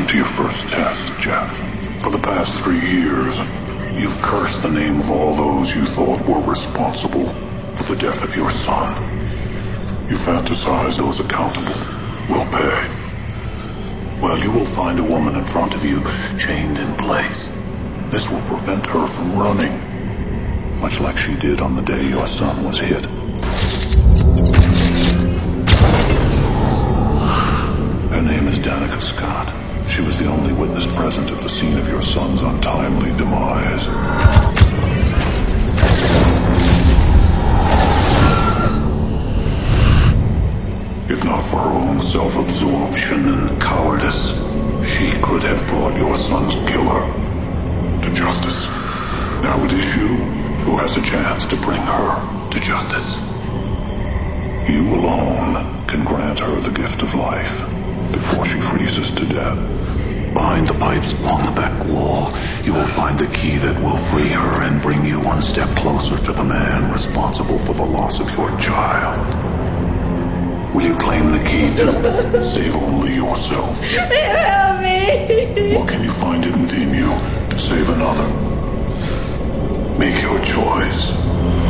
to your first test, Jeff. For the past 3 years, you've cursed the name of all those you thought were responsible for the death of your son. You fantasize those accountable will pay. Well, you will find a woman in front of you, chained in place. This will prevent her from running, much like she did on the day your son was hit. Her name is Danica Scott. She was the only witness present at the scene of your son's untimely demise. If not for her own self-absorption and cowardice, she could have brought your son's killer to justice. Now it is you who has a chance to bring her to justice. You alone can grant her the gift of life before she freezes to death. Behind the pipes along the back wall, you will find the key that will free her and bring you one step closer to the man responsible for the loss of your child. Will you claim the key to save only yourself? Help me! Or can you find it within you to save another? Make your choice.